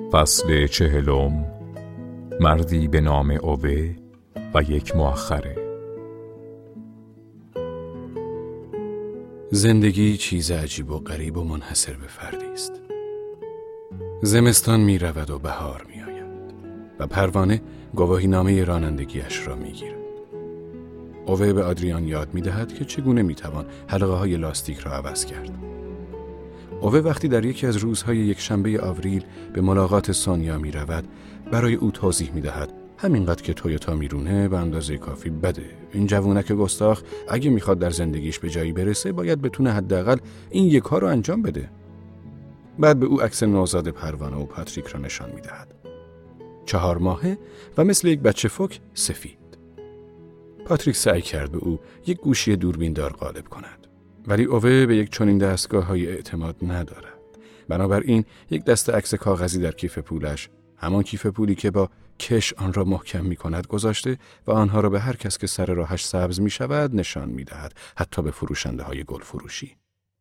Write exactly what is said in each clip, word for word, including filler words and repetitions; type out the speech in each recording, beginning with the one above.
فصل چهلم. مردی به نام اوه و یک مؤخره. زندگی چیز عجیب و غریب و منحصر به فردی است. زمستان می رود و بهار می آید و پروانه گواهی نامه رانندگیش را می گیرد. اوه به آدریان یاد می دهد که چگونه می توان حلقه های لاستیک را عوض کرد. اوه وقتی در یکی از روزهای یک شنبه آوریل به ملاقات سونیا می رود، برای او توضیح می دهد همینقدر که تویوتا میرونه به اندازه کافی بده. این جوونک گستاخ اگه میخواد در زندگیش به جایی برسه باید بتونه حداقل این یک کار رو انجام بده. بعد به او عکس نوزاد پروانه و پاتریک را نشان می دهد. چهار ماهه و مثل یک بچه فوک سفید. پاتریک سعی کرد به او یک گوشی دوربین دار غالب کند. ولی اوه به یک چنین دستگاه‌های اعتماد ندارد. بنابراین یک دسته عکس کاغذی در کیف پولش، همان کیف پولی که با کش آن را محکم می کند، گذاشته و آنها را به هر کس که سر راهش سبز می شود نشان می دهد، حتی به فروشنده های گل فروشی.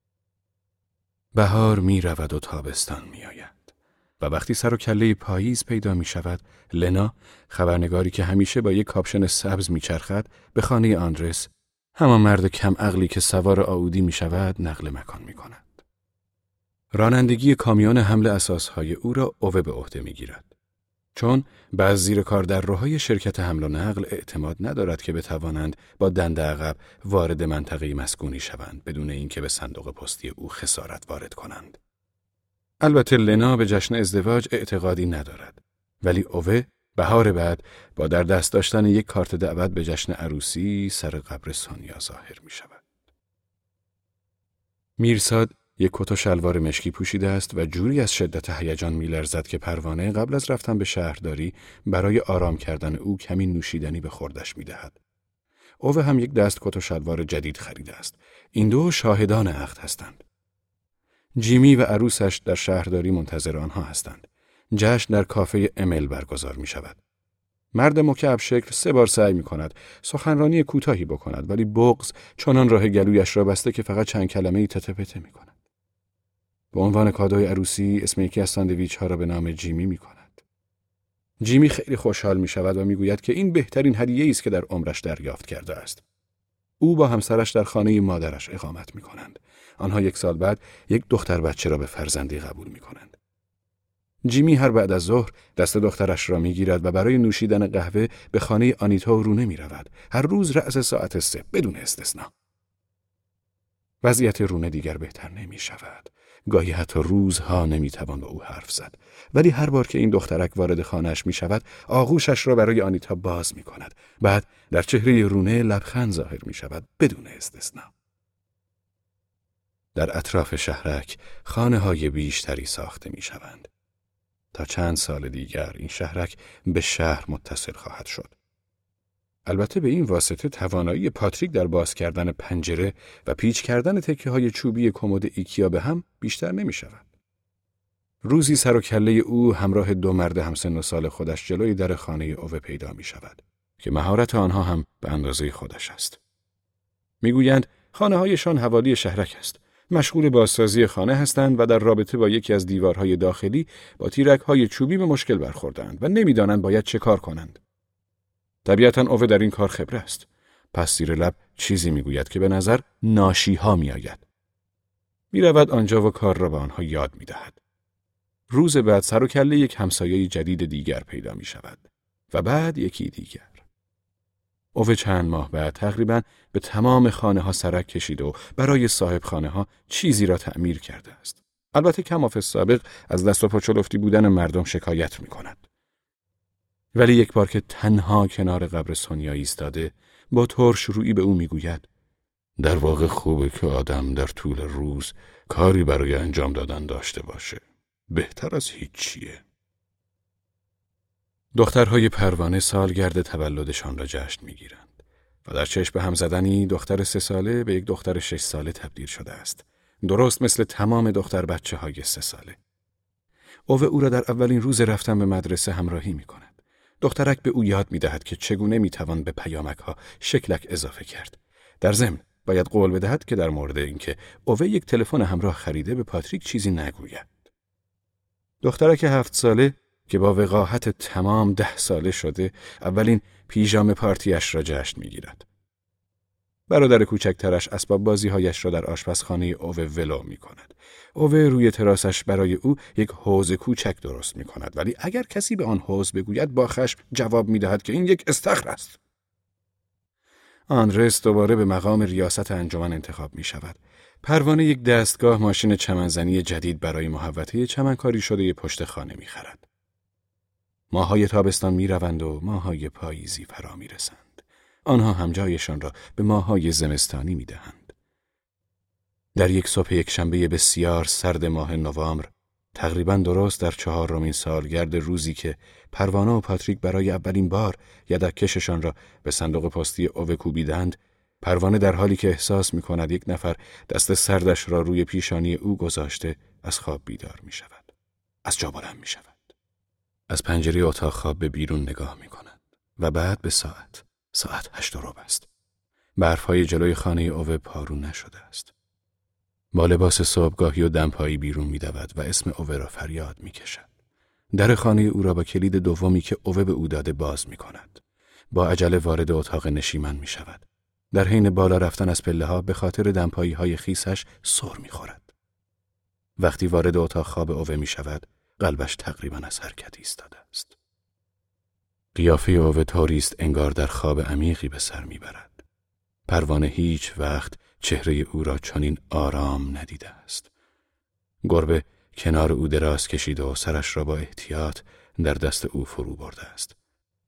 بهار می رود و تابستان می آید و وقتی سر و کله پاییز پیدا می شود، لنا، خبرنگاری که همیشه با یک کاپشن سبز می چرخد، به خانه آندرس، همان مرد کم عقلی که سوار آودی می شود، نقل مکان می کند. رانندگی کامیون حمل اساسهای او را اوه به عهده می گیرد. چون بعض زیر کار در راههای شرکت حمل و نقل اعتماد ندارد که بتوانند با دنده عقب وارد منطقه مسکونی شوند بدون اینکه به صندوق پستی او خسارت وارد کنند. البته لنا به جشن ازدواج اعتقادی ندارد، ولی اوه بهار بعد با در دست داشتن یک کارت دعوت به جشن عروسی سر قبر سونیا ظاهر می شود. میرساد یک کت و شلوار مشکی پوشیده است و جوری از شدت هیجان می‌لرزد که پروانه قبل از رفتن به شهرداری برای آرام کردن او کمی نوشیدنی به خوردش می‌دهد. اوه هم یک دست کت و شلوار جدید خریده است. این دو شاهدان عقد هستند. جیمی و عروسش در شهرداری منتظر آنها هستند. جشن در کافه امل برگزار می‌شود. مرد مکعب شکل سه بار سعی می‌کند سخنرانی کوتاهی بکند، ولی بغض چنان راه گلویش را بسته که فقط چند کلمه‌ای تته پته می‌کند. به عنوان کادوی عروسی اسم یکی از ساندویچ‌ها را به نام جیمی می‌کند. جیمی خیلی خوشحال می‌شود و می‌گوید که این بهترین هدیه‌ای است که در عمرش دریافت کرده است. او با همسرش در خانه مادرش اقامت می‌کنند. آنها یک سال بعد یک دختر بچه را به فرزندی قبول می‌کنند. جیمی هر بعد از ظهر دست دخترش را می‌گیرد و برای نوشیدن قهوه به خانه آنیتا و رونه می‌رود. هر روز رأس ساعت سه بدون استثنا. وضعیت رونه دیگر بهتر نمی‌شود. گاهی حتی روزها نمیتوان با او حرف زد، ولی هر بار که این دخترک وارد خانه‌اش می شود، آغوشش را برای آنیتا باز می کند. بعد در چهره رونه لبخند ظاهر می شود بدون استثنا. در اطراف شهرک خانه های بیشتری ساخته می شوند. تا چند سال دیگر این شهرک به شهر متصل خواهد شد. البته به این واسطه توانایی پاتریک در باز کردن پنجره و پیچ کردن تکه های چوبی کمد ایکیا به هم بیشتر نمی شود. روزی سر و کله او همراه دو مرد همسن و سال خودش جلوی در خانه اوه پیدا می شود که مهارت آنها هم به اندازه خودش است. می گویند خانه هایشان حوالی شهرک است. مشغول بازسازی خانه هستند و در رابطه با یکی از دیوارهای داخلی با تیرک های چوبی به مشکل برخوردند و نمی دانند باید چه کار کنند. طبیعتاً اوه در این کار خبره است. پس زیر لب چیزی میگوید که به نظر ناشی ها می آید. می رود آنجا و کار را به آنها یاد می دهد. روز بعد سر و کله یک همسایه جدید دیگر پیدا می شود و بعد یکی دیگر. اوه چند ماه بعد تقریباً به تمام خانه ها سرک کشیده و برای صاحب خانه ها چیزی را تعمیر کرده است. البته کماف سابق از دست و پا چلفتی بودن مردم شکایت می کند. ولی یک بار که تنها کنار قبر سونیا ایستاده، با ترش رویی به او میگوید: در واقع خوبه که آدم در طول روز کاری برای انجام دادن داشته باشه. بهتر از هیچیه. دخترهای پروانه سالگرد تولدشان را جشن میگیرند و در چشم به هم زدنی دختر سه ساله به یک دختر شش ساله تبدیل شده است. درست مثل تمام دختر بچه های سه ساله. اوه او را در اولین روز رفتن به مدرسه همراهی میکند. دخترک به او یاد می‌دهد که چگونه می‌توان به پیامک‌ها شکلک اضافه کرد. در ضمن باید قول بدهد که در مورد اینکه اوه یک تلفن همراه خریده به پاتریک چیزی نگوید. دخترک هفت ساله که با وقاحت تمام ده ساله شده اولین پیژامه پارتیش را جشن می‌گیرد. برادر کوچکترش اسباب بازی‌هایش را در آشپزخانه اوه ولو می‌کند. اوه روی تراسش برای او یک حوض کوچک درست می‌کند، ولی اگر کسی به آن حوض بگوید با خشم جواب می‌دهد که این یک استخر است. آندرس دوباره به مقام ریاست انجمن انتخاب می‌شود. پروانه یک دستگاه ماشین چمنزنی جدید برای محوطه چمنکاری شده پشت خانه می‌خرد. ماه‌های تابستان می‌روند و ماه‌های پاییزی فرا می‌رسند. آنها هم جایشان را به ماه‌های زمستانی می‌دهند. در یک صبح یک شنبه بسیار سرد ماه نوامبر، تقریباً درست در چهارمین سالگرد روزی که پروانه و پاتریک برای اولین بار یدک‌کششان را به صندوق پستی اوه کوبیدند، پروانه در حالی که احساس می‌کند یک نفر دست سردش را روی پیشانی او گذاشته از خواب بیدار می‌شود. از جا بلند می‌شود. از پنجره اتاق خواب به بیرون نگاه می‌کند و بعد به ساعت. ساعت هشت و ربع است. برف‌های جلوی خانه اوه پارو نشده است. با لباس صبحگاهی و دمپایی بیرون می‌دود و اسم اوه را فریاد می‌کشد. در خانه او را با کلید دومی که اوه به او داده باز می‌کند. با عجله وارد اتاق نشیمن می‌شود. در حین بالا رفتن از پله‌ها به خاطر دمپایی‌های خیسش سر می‌خورد. وقتی وارد اتاق خواب اوه می‌شود، قلبش تقریباً از حرکت ایستاده است. قیافه اوه طوری است انگار در خواب عمیقی به سر می‌برد. پروانه هیچ وقت چهره او را چنین آرام ندیده است. گربه کنار او دراز کشیده و سرش را با احتیاط در دست او فرو برده است.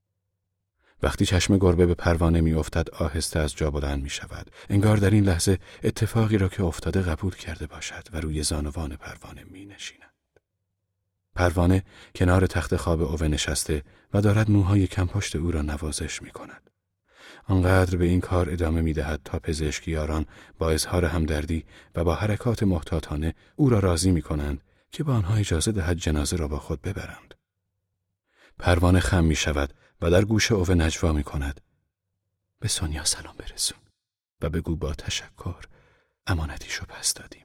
وقتی چشم گربه به پروانه می افتد آهسته از جا بلند می شود. انگار در این لحظه اتفاقی را که افتاده قبول کرده باشد و روی زانوان پروانه می نشیند. پروانه کنار تخت خواب اوه نشسته و دارد موهای کمپشت او را نوازش می کند. آنقدر به این کار ادامه می دهد تا پزشکیاران با اظهار همدردی و با حرکات محتاطانه او را راضی می کنند که با آنها اجازه دهد جنازه را با خود ببرند. پروانه خم می شود و در گوش اوه نجوا می کند. به سونیا سلام برسون و بگو با تشکر امانتیشو پس دادیم.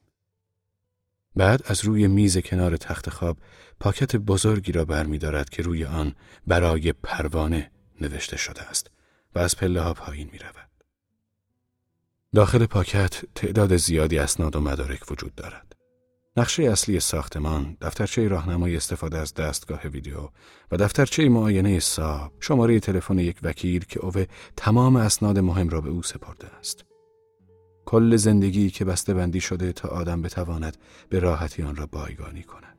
بعد از روی میز کنار تخت خواب پاکت بزرگی را برمی دارد که روی آن برای پروانه نوشته شده است و از پله ها پایین می رود. داخل پاکت تعداد زیادی اسناد و مدارک وجود دارد. نقشه اصلی ساختمان، دفترچه راهنمای استفاده از دستگاه ویدیو و دفترچه معاینه حساب، شماره تلفن یک وکیل که اوه تمام اسناد مهم را به او سپرده است. کل زندگی که بسته بندی شده تا آدم بتواند به راحتی آن را بایگانی کند.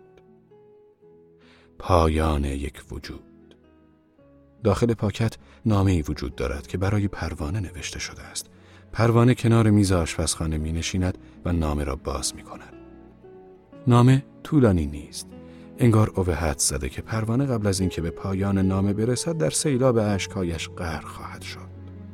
پایان یک وجود. داخل پاکت نامه‌ای وجود دارد که برای پروانه نوشته شده است. پروانه کنار میز آشپزخانه می نشیند و نامه را باز می کند. نامه طولانی نیست. انگار اوه حدس زده که پروانه قبل از اینکه به پایان نامه برسد در سیلاب اشک‌هایش غرق خواهد شد.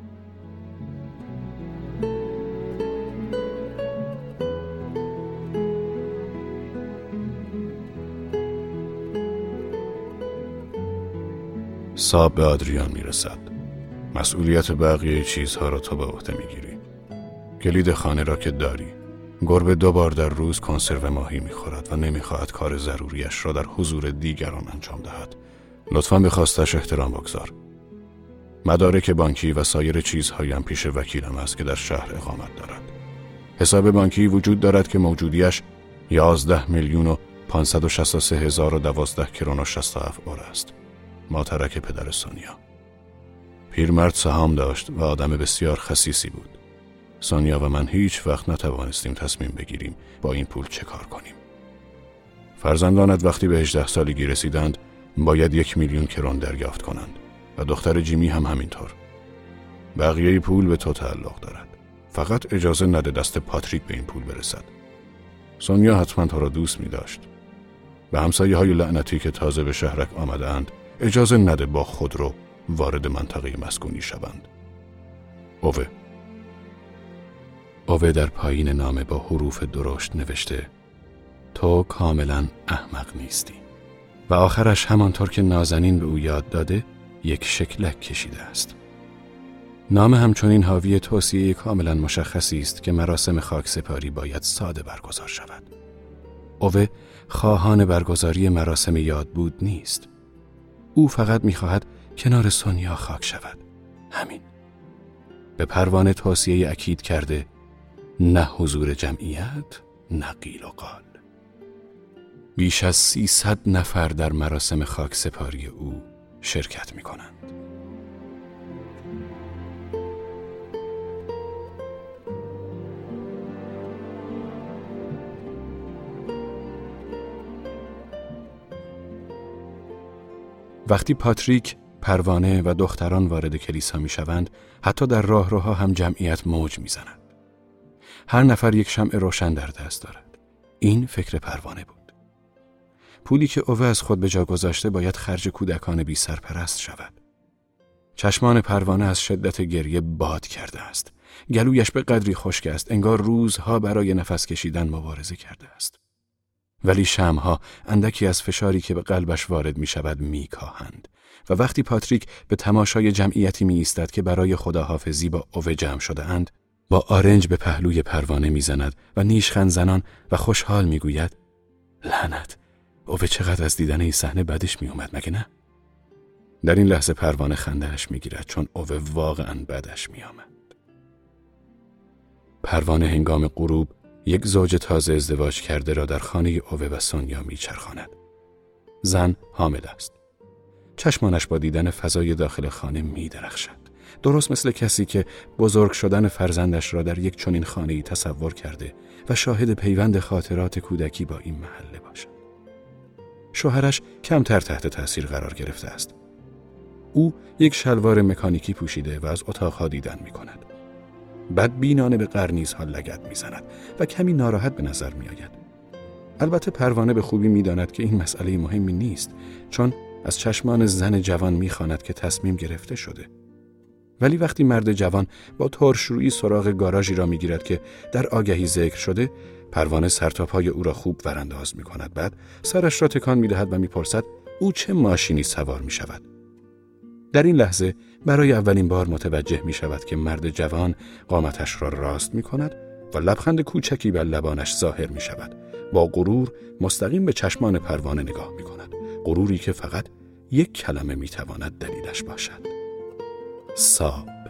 صاحب به آدریان میرسد. مسئولیت بقیه چیزها را تو به عهده میگیری. کلید خانه را که داری. گربه دو بار در روز کنسرو ماهی میخورد و نمیخواهد کار ضروریش را در حضور دیگران انجام دهد. لطفاً به خواستش احترام بگذار. مدارک بانکی و سایر چیزهایم پیش وکیلم است که در شهر اقامت دارد. حساب بانکی وجود دارد که موجودیش یازده میلیون و پانصد و شصت و سه هزار و دوازده کرون و شصت و هفت اور است. ماترک پدر سونیا. پیرمرد سهام داشت و آدم بسیار خسیسی بود. سونیا و من هیچ وقت نتوانستیم تصمیم بگیریم با این پول چه کار کنیم. فرزندانت وقتی به هجده سالگی رسیدند باید یک میلیون کرون دریافت کنند و دختر جیمی هم همینطور. بقیه پول به تو تعلق دارد. فقط اجازه نده دست پاتریک به این پول برسد. سونیا حتما تو را دوست می داشت. به همسایه های لعنتی که تازه به شهرک آمدند اجازه نده با خودرو وارد منطقه مسکونی شوند. اوه. اوه در پایین نامه با حروف درشت نوشته تو کاملا احمق نیستی و آخرش همانطور که نازنین به او یاد داده یک شکلک کشیده است. نامه همچنین حاوی توصیه کاملا مشخصی است که مراسم خاکسپاری باید ساده برگزار شود. اوه خواهان برگزاری مراسم یاد بود نیست. او فقط می‌خواهد کنار سونیا خاک شود. همین. به پروانه توصیه اکید کرده نه حضور جمعیت، نه قیل و قال. بیش از سیصد نفر در مراسم خاک سپاری او شرکت می کنند. وقتی پاتریک، پروانه و دختران وارد کلیسا می شوند، حتی در راهروها هم جمعیت موج می زند. هر نفر یک شمع روشن در دست دارد. این فکر پروانه بود. پولی که اوه از خود به جا گذاشته باید خرج کودکان بی سرپرست شود. چشمان پروانه از شدت گریه باد کرده است. گلویش به قدری خشک است انگار روزها برای نفس کشیدن مبارزه کرده است. ولی شمعها اندکی از فشاری که به قلبش وارد می شود می کاهند و وقتی پاتریک به تماشای جمعیتی می ایستد که برای خداحافظی با اوه جمع شده اند، با آرنج به پهلوی پروانه می زند و نیشخند زنان و خوشحال می گوید لعنت، اوه چقدر از دیدن این صحنه بدش می اومد مگه نه؟ در این لحظه پروانه خنده‌اش می گیرد چون اوه واقعاً بدش می آمد. پروانه هنگام غروب یک زوج تازه ازدواج کرده را در خانه اوه و سونیا می چرخاند. زن حامل است. چشمانش با دیدن فضای داخل خانه می درخشد. درست مثل کسی که بزرگ شدن فرزندش را در یک چنین خانه‌ای تصور کرده و شاهد پیوند خاطرات کودکی با این محله باشد. شوهرش کمتر تحت تأثیر قرار گرفته است. او یک شلوار مکانیکی پوشیده و از اتاقها دیدن می کند. بدبینانه به قرنیزها لگد می زند و کمی ناراحت به نظر می آید. البته پروانه به خوبی می داند که این مسئله مهمی نیست چون از چشمان زن جوان می خواند که تصمیم گرفته شده. ولی وقتی مرد جوان با ترشرویی سراغ گاراژی را می گیرد که در آگهی ذکر شده، پروانه سرتاپای او را خوب ورانداز می کند. بعد سرش را تکان می دهد و می پرسد او چه ماشینی سوار می شود. در این لحظه برای اولین بار متوجه می شود که مرد جوان قامتش را راست می کند و لبخند کوچکی بر لبانش ظاهر می شود. با غرور مستقیم به چشمان پروانه نگاه می کند. غروری که فقط یک کلمه می تواند دلیلش باشد. سا